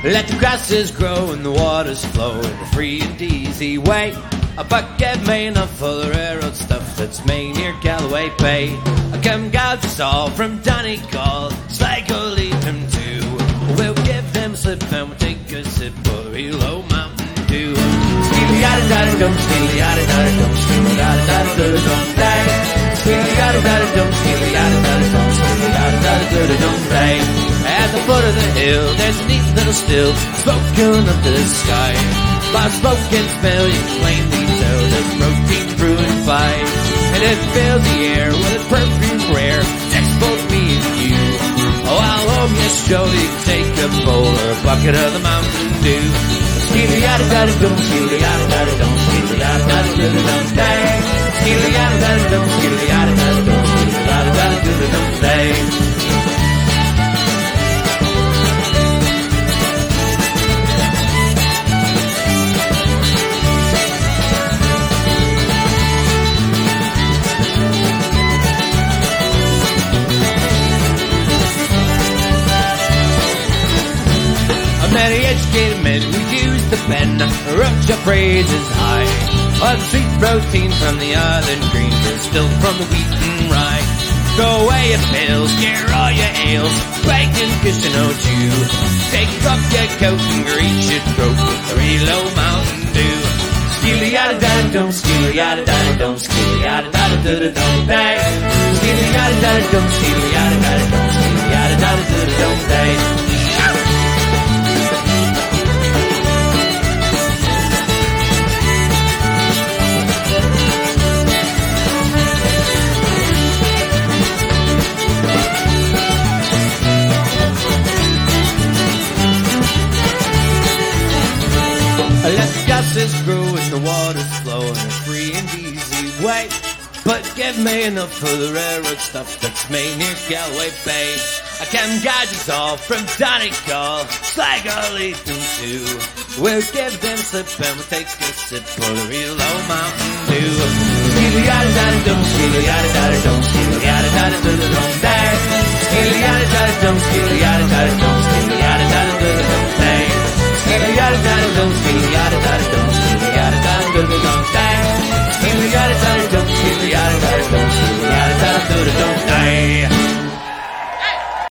Let the grasses grow and the waters flow in a free and easy way. A bucket made enough for the railroad stuff that's made near Galloway Bay. I come gouge us all from Donegal, Sligo leave him too. We'll give them a slip and we'll take a sip for the real old Mountain Dew. Steely-yada-da-da-dum, steely-yada-da-da-dum, steely-yada-da-da-da-dum, day. Steely-yada-da-da-dum, steely-yada-da-da-dum, steely-yada-da-da-da-dum, day. At the foot of the hill, there's a neat little still, smoke going up to the sky. By smoke and smell, you can plainly tell there's protein brewing fine. And it fills the air with its perfume rare, takes both me and you. Oh, I'll home, yes, surely you can take a bowl or a bucket of the Mountain Dew. Steely-yada-da-da-dum, steely-yada-da-da-dum, steely-yada-da-da-dum, day. Steely-yada-da-da-dum, steely-yada-da-da-dum, steely-yada-da-da-dum, day. Many educated men who use the pen, roach your praises high. All the sweet protein from the island greens is still from the wheat and rye. Throw away your pills, scare all your ales, bacon, cushion, oh Jew. Take off your coat and grease your throat with a real old Mountain Dew. Steely-yada-da-da-dum, steely-yada-da-da-dum, steely-yada-da-da-da-dum, day. Steely-yada-da-da-dum, steely-yada-da-da-dum, steely-yada-da-da-da-dum, day. Let the grasses grow and the waters flow in a free and easy way. But give me enough for the railroad stuff that's made near Galloway Bay. I can guide us all from Donegal, Sligo leave them too. We'll give them slip and we'll take a sip for the real old Mountain Dew. Steely-yada-da-da-dum, steely-yada-da-da-dum, steely-yada-da-da-da-dum, day. Steely-yada-da-da-dum, steely-yada-da-da-dum, steely-yada-da-da-dum.